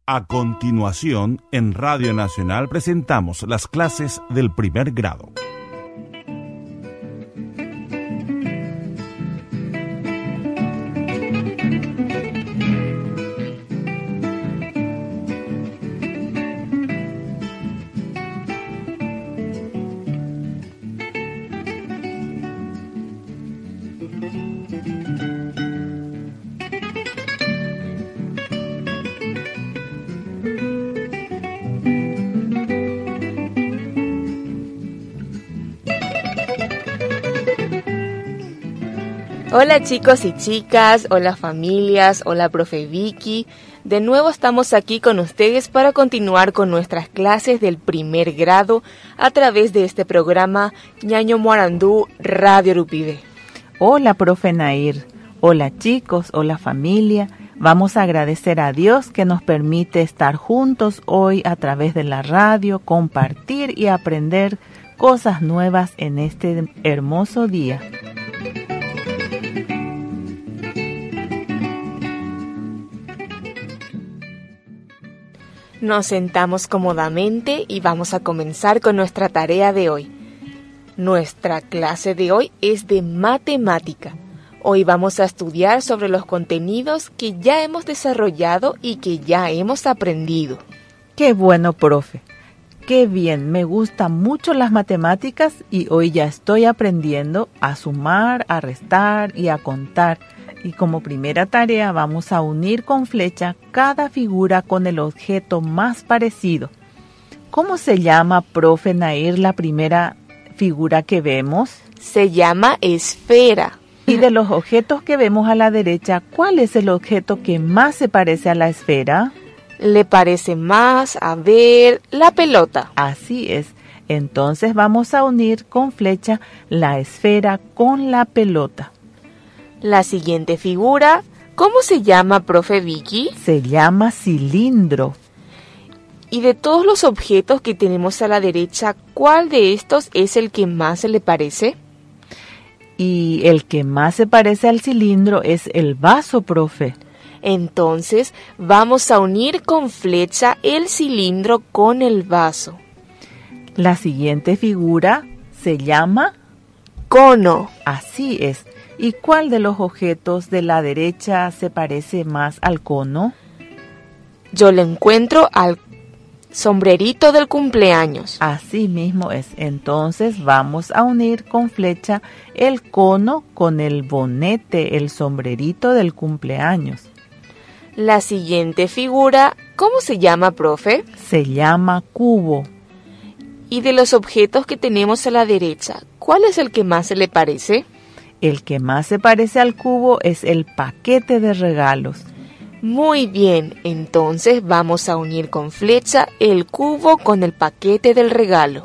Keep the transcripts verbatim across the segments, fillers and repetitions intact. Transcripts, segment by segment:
A continuación, en Radio Nacional presentamos las clases del primer grado. Hola chicos y chicas, hola familias, hola profe Vicky. De nuevo estamos aquí con ustedes para continuar con nuestras clases del primer grado a través de este programa Ñaño Moarandú Radio Rupibe. Hola profe Nair, hola chicos, hola familia. Vamos a agradecer a Dios que nos permite estar juntos hoy a través de la radio, compartir y aprender cosas nuevas en este hermoso día. Nos sentamos cómodamente y vamos a comenzar con nuestra tarea de hoy. Nuestra clase de hoy es de matemática. Hoy vamos a estudiar sobre los contenidos que ya hemos desarrollado y que ya hemos aprendido. ¡Qué bueno, profe! ¡Qué bien! Me gustan mucho las matemáticas y hoy ya estoy aprendiendo a sumar, a restar y a contar. Y como primera tarea vamos a unir con flecha cada figura con el objeto más parecido. ¿Cómo se llama, profe Nair, la primera figura que vemos? Se llama esfera. Y de los objetos que vemos a la derecha, ¿cuál es el objeto que más se parece a la esfera? Le parece más, a ver, la pelota. Así es. Entonces vamos a unir con flecha la esfera con la pelota. La siguiente figura, ¿cómo se llama, profe Vicky? Se llama cilindro. Y de todos los objetos que tenemos a la derecha, ¿cuál de estos es el que más se le parece? Y el que más se parece al cilindro es el vaso, profe. Entonces, vamos a unir con flecha el cilindro con el vaso. La siguiente figura se llama cono. Así es. ¿Y cuál de los objetos de la derecha se parece más al cono? Yo le encuentro al sombrerito del cumpleaños. Así mismo es. Entonces vamos a unir con flecha el cono con el bonete, el sombrerito del cumpleaños. La siguiente figura, ¿cómo se llama, profe? Se llama cubo. Y de los objetos que tenemos a la derecha, ¿cuál es el que más se le parece? El que más se parece al cubo es el paquete de regalos. Muy bien, entonces vamos a unir con flecha el cubo con el paquete del regalo.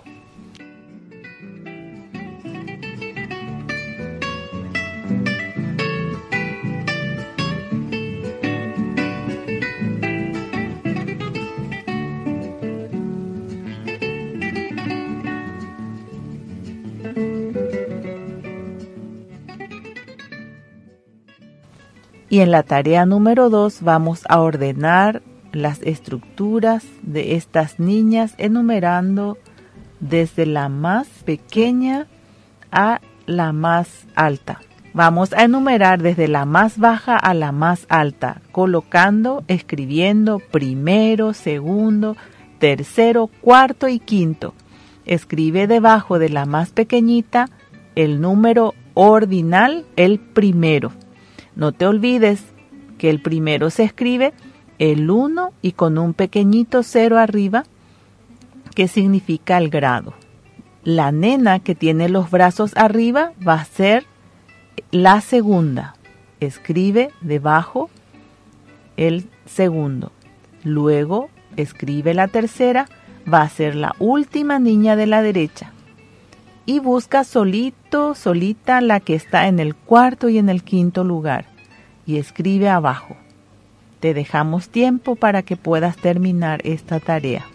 Y en la tarea número dos vamos a ordenar las estructuras de estas niñas enumerando desde la más pequeña a la más alta. Vamos a enumerar desde la más baja a la más alta, colocando, escribiendo primero, segundo, tercero, cuarto y quinto. Escribe debajo de la más pequeñita el número ordinal, el primero. No te olvides que el primero se escribe el uno y con un pequeñito cero arriba, que significa el grado. La nena que tiene los brazos arriba va a ser la segunda. Escribe debajo el segundo. Luego escribe la tercera, va a ser la última niña de la derecha. Y busca solito, solita la que está en el cuarto y en el quinto lugar. Y escribe abajo. Te dejamos tiempo para que puedas terminar esta tarea.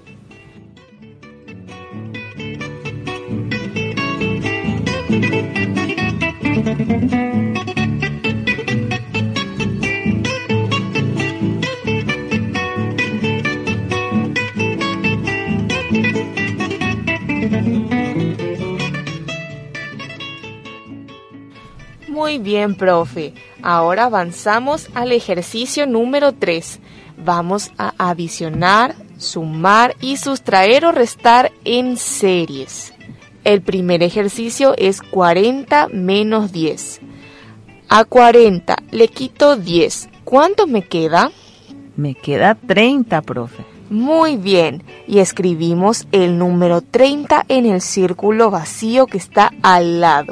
Muy bien, profe. Ahora avanzamos al ejercicio número tres. Vamos a adicionar, sumar y sustraer o restar en series. El primer ejercicio es cuarenta menos diez. A cuarenta le quito diez. ¿Cuánto me queda? Me queda treinta, profe. Muy bien. Y escribimos el número treinta en el círculo vacío que está al lado.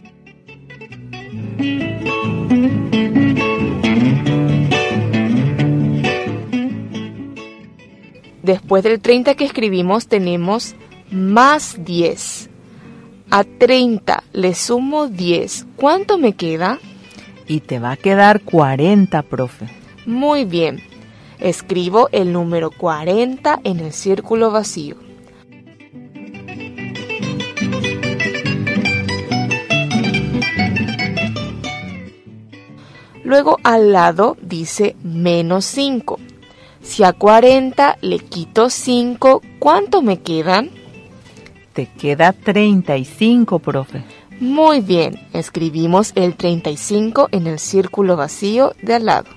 Después del treinta que escribimos tenemos más diez. A treinta le sumo diez. ¿Cuánto me queda? Y te va a quedar cuarenta, profe. Muy bien. Escribo el número cuarenta en el círculo vacío. Luego al lado dice menos cinco. Si a cuarenta le quito cinco, ¿cuánto me quedan? Te queda treinta y cinco, profe. Muy bien, escribimos el treinta y cinco en el círculo vacío de al lado.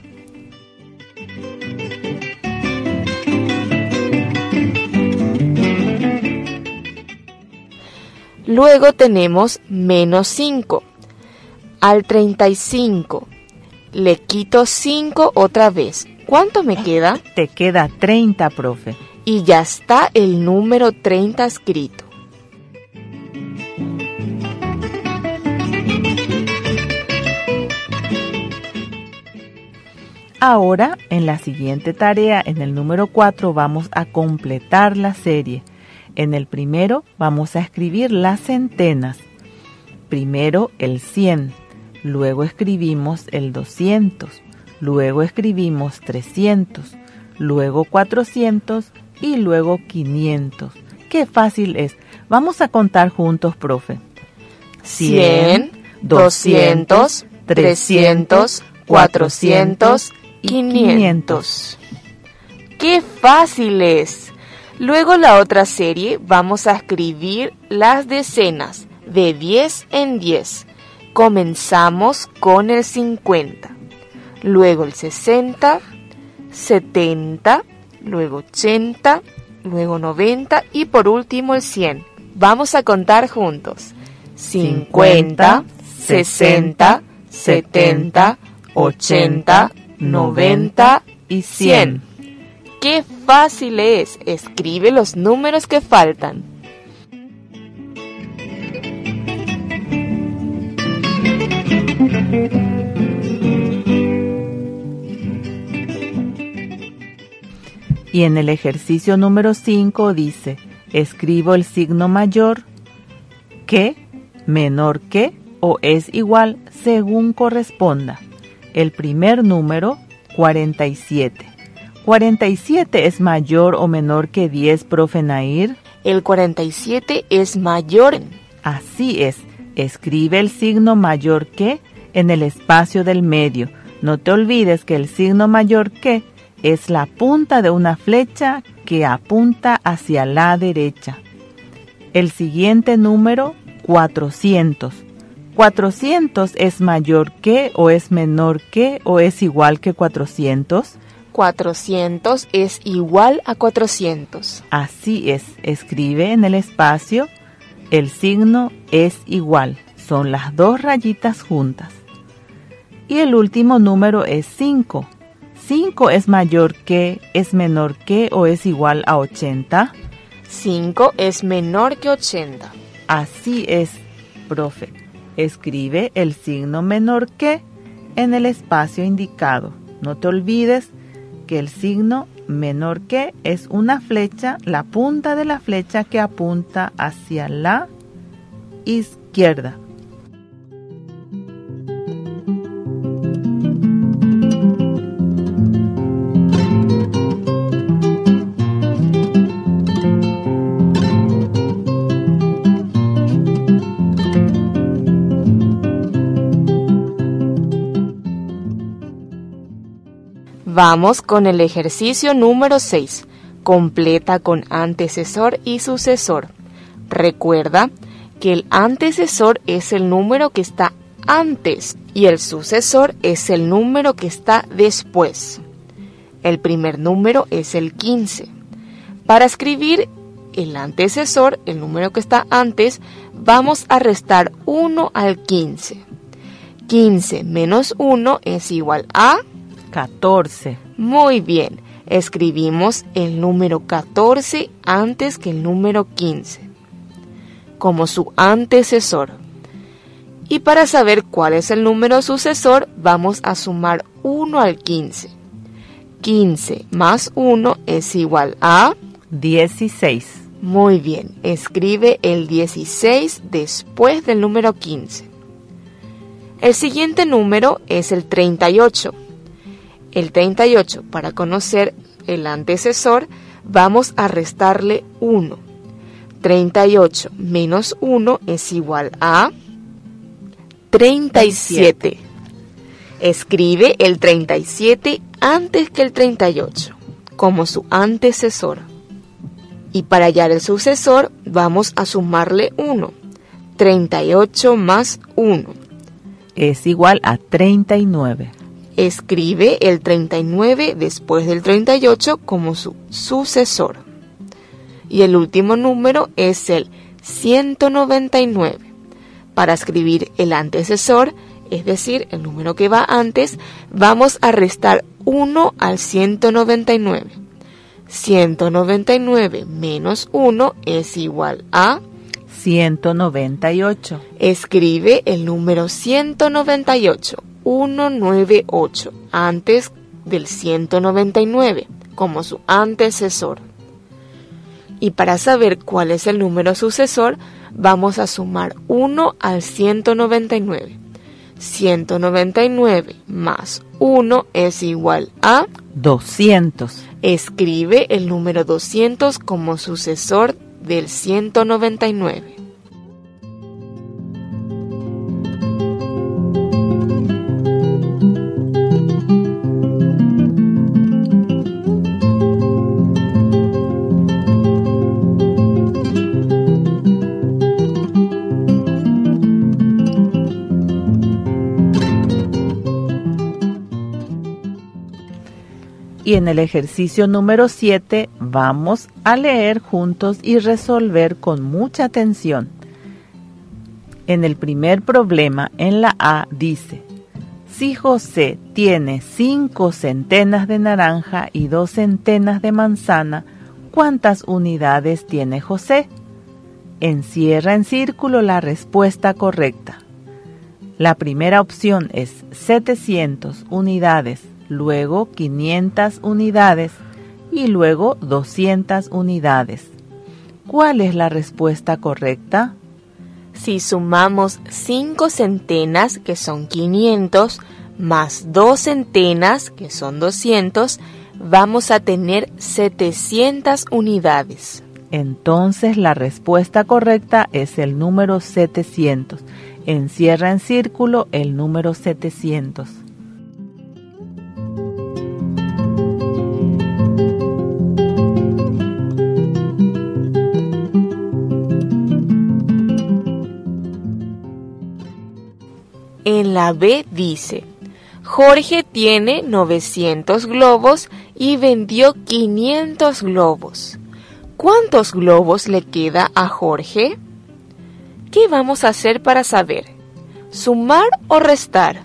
Luego tenemos menos cinco. Al treinta y cinco le quito cinco otra vez. ¿Cuánto me queda? Te queda treinta, profe. Y ya está el número treinta escrito. Ahora, en la siguiente tarea, en el número cuatro, vamos a completar la serie. En el primero vamos a escribir las centenas. Primero el cien, luego escribimos el doscientos, luego escribimos trescientos, luego cuatrocientos y luego quinientos. ¡Qué fácil es! Vamos a contar juntos, profe. cien, doscientos, trescientos, cuatrocientos y quinientos. ¡Qué fácil es! Luego la otra serie vamos a escribir las decenas de diez en diez. Comenzamos con el cincuenta, luego el sesenta, setenta, luego ochenta, luego noventa y por último el cien. Vamos a contar juntos. cincuenta, sesenta, setenta, ochenta, noventa y cien. ¡Qué fácil es! Escribe los números que faltan. Y en el ejercicio número cinco dice, escribo el signo mayor que, menor que o es igual según corresponda. El primer número, cuarenta y siete. ¿cuarenta y siete es mayor o menor que diez, profe Nair? El cuarenta y siete es mayor. Así es. Escribe el signo mayor que en el espacio del medio. No te olvides que el signo mayor que es la punta de una flecha que apunta hacia la derecha. El siguiente número, cuatrocientos. ¿cuatrocientos es mayor que o es menor que o es igual que cuatrocientos? cuatrocientos es igual a cuatrocientos. Así es. Escribe en el espacio el signo es igual. Son las dos rayitas juntas. Y el último número es cinco. ¿cinco es mayor que, es menor que o es igual a ochenta? cinco es menor que ochenta. Así es, profe. Escribe el signo menor que en el espacio indicado. No te olvides que el signo menor que es una flecha, la punta de la flecha que apunta hacia la izquierda. Vamos con el ejercicio número seis. Completa con antecesor y sucesor. Recuerda que el antecesor es el número que está antes y el sucesor es el número que está después. El primer número es el quince. Para escribir el antecesor, el número que está antes, vamos a restar uno al quince. quince menos uno es igual a catorce. Muy bien, escribimos el número catorce antes que el número quince, como su antecesor. Y para saber cuál es el número sucesor, vamos a sumar uno al quince. quince más uno es igual a dieciséis. Muy bien, escribe el dieciséis después del número quince. El siguiente número es el treinta y ocho. El treinta y ocho, para conocer el antecesor, vamos a restarle uno. treinta y ocho menos uno es igual a treinta y siete. Escribe el treinta y siete antes que el treinta y ocho, como su antecesor. Y para hallar el sucesor, vamos a sumarle uno. treinta y ocho más uno es igual a treinta y nueve. Escribe el treinta y nueve después del treinta y ocho como su sucesor. Y el último número es el ciento noventa y nueve. Para escribir el antecesor, es decir, el número que va antes, vamos a restar uno al ciento noventa y nueve. ciento noventa y nueve menos uno es igual a ciento noventa y ocho. Escribe el número ciento noventa y ocho, ciento noventa y ocho, antes del ciento noventa y nueve, como su antecesor. Y para saber cuál es el número sucesor, vamos a sumar uno al ciento noventa y nueve. ciento noventa y nueve más uno es igual a doscientos. Escribe el número doscientos como sucesor del ciento noventa y nueve. Y en el ejercicio número siete vamos a leer juntos y resolver con mucha atención. En el primer problema, en la A, dice: si José tiene cinco centenas de naranja y dos centenas de manzana, ¿cuántas unidades tiene José? Encierra en círculo la respuesta correcta. La primera opción es setecientas unidades, luego quinientas unidades y luego doscientas unidades. ¿Cuál es la respuesta correcta? Si sumamos cinco centenas, que son quinientos, más dos centenas, que son doscientos, vamos a tener setecientas unidades. Entonces la respuesta correcta es el número setecientos. Encierra en círculo el número setecientos. En la B dice: Jorge tiene novecientos globos y vendió quinientos globos. ¿Cuántos globos le queda a Jorge? ¿Qué vamos a hacer para saber? ¿Sumar o restar?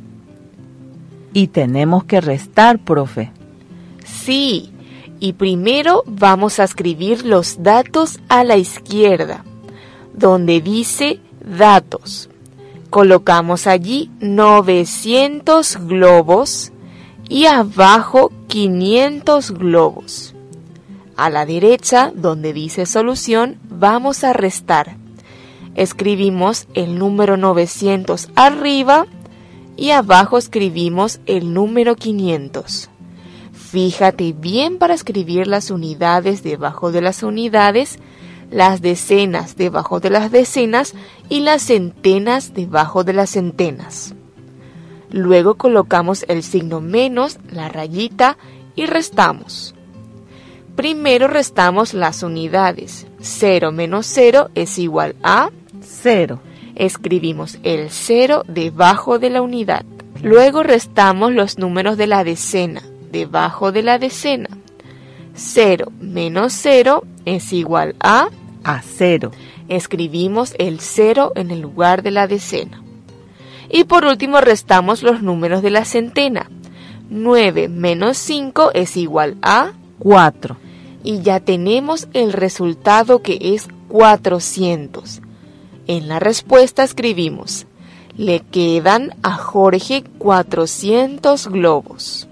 Y tenemos que restar, profe. Sí, y primero vamos a escribir los datos a la izquierda, donde dice datos. Colocamos allí novecientos globos y abajo quinientos globos. A la derecha, donde dice solución, vamos a restar. Escribimos el número novecientos arriba y abajo escribimos el número quinientos. Fíjate bien para escribir las unidades debajo de las unidades, las decenas debajo de las decenas y las centenas debajo de las centenas. Luego colocamos el signo menos, la rayita y restamos. Primero restamos las unidades. cero menos cero es igual a cero. Escribimos el cero debajo de la unidad. Luego restamos los números de la decena debajo de la decena. cero menos cero es igual a... A cero. Escribimos el cero en el lugar de la decena. Y por último restamos los números de la centena. nueve menos cinco es igual a... cuatro. Y ya tenemos el resultado, que es cuatrocientos. En la respuesta escribimos: le quedan a Jorge cuatrocientos globos.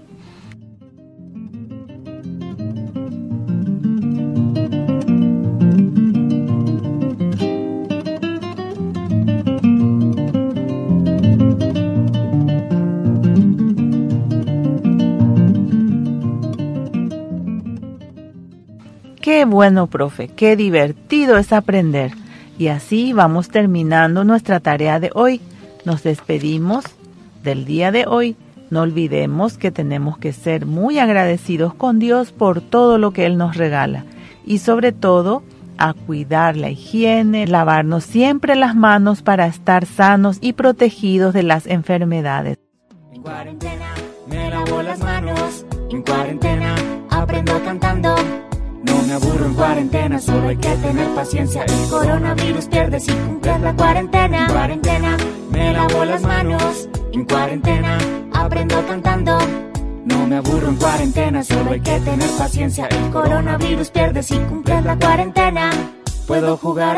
Qué bueno, profe, qué divertido es aprender. Y así vamos terminando nuestra tarea de hoy. Nos despedimos del día de hoy. No olvidemos que tenemos que ser muy agradecidos con Dios por todo lo que Él nos regala. Y sobre todo, a cuidar la higiene, lavarnos siempre las manos para estar sanos y protegidos de las enfermedades. En cuarentena me lavo las manos, en cuarentena aprendo cantando. No me aburro en cuarentena, solo hay que tener paciencia. El coronavirus pierde si cumples la cuarentena. En cuarentena me lavo las manos, en cuarentena aprendo cantando. No me aburro en cuarentena, solo hay que tener paciencia. El coronavirus pierde si cumples la cuarentena. Puedo jugar a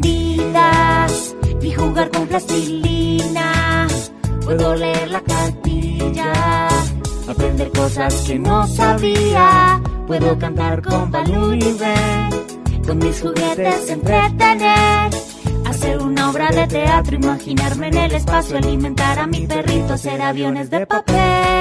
escondidas y jugar con plastilina. Puedo leer la cartilla, aprender cosas que no sabía. Puedo cantar con Balú y Ben, con mis juguetes entretener. Hacer una obra de teatro, imaginarme en el espacio, alimentar a mi perrito, hacer aviones de papel.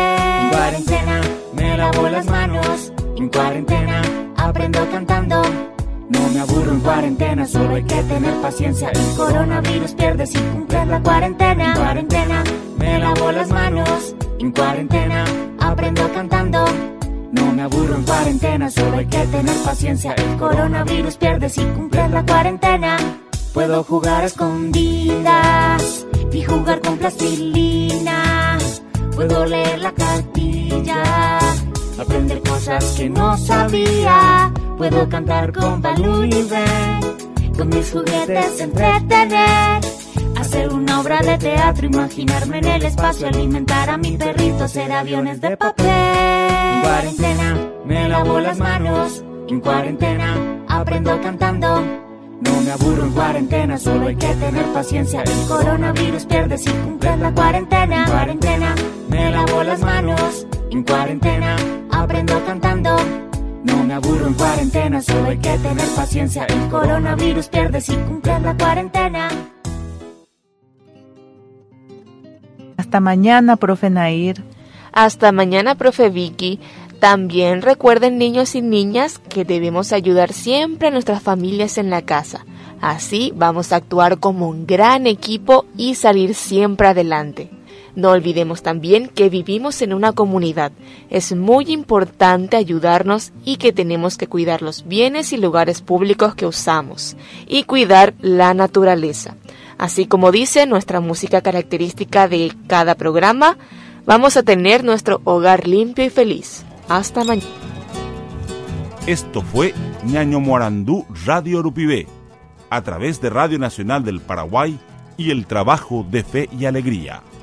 En cuarentena me lavo las manos, en cuarentena aprendo cantando. No me aburro en cuarentena, solo hay que tener paciencia. El coronavirus pierde si cumples la cuarentena. En cuarentena me lavo las manos, en cuarentena aprendo cantando. No me aburro en cuarentena, solo hay que tener paciencia. El coronavirus pierde si cumples la cuarentena. Puedo jugar a escondidas y jugar con plastilina. Puedo leer la cartilla, aprender cosas que no sabía. Puedo cantar con Balú y Ben, con mis juguetes entretener. Hacer una obra de teatro, imaginarme en el espacio, alimentar a mi perrito, hacer aviones de papel. En cuarentena me lavo las manos, en cuarentena aprendo cantando. No me aburro en cuarentena, solo hay que tener paciencia. El coronavirus pierde si cumples la cuarentena. En cuarentena me lavo las manos, en cuarentena aprendo cantando. No me aburro en cuarentena, solo hay que tener paciencia. El coronavirus pierde si cumples la cuarentena. Hasta mañana, profe Nair. Hasta mañana, profe Vicky. También recuerden, niños y niñas, que debemos ayudar siempre a nuestras familias en la casa. Así vamos a actuar como un gran equipo y salir siempre adelante. No olvidemos también que vivimos en una comunidad. Es muy importante ayudarnos y que tenemos que cuidar los bienes y lugares públicos que usamos y cuidar la naturaleza. Así como dice nuestra música característica de cada programa, vamos a tener nuestro hogar limpio y feliz. Hasta mañana. Esto fue Ñaño Morandú Radio Urupibé, a través de Radio Nacional del Paraguay y el trabajo de Fe y Alegría.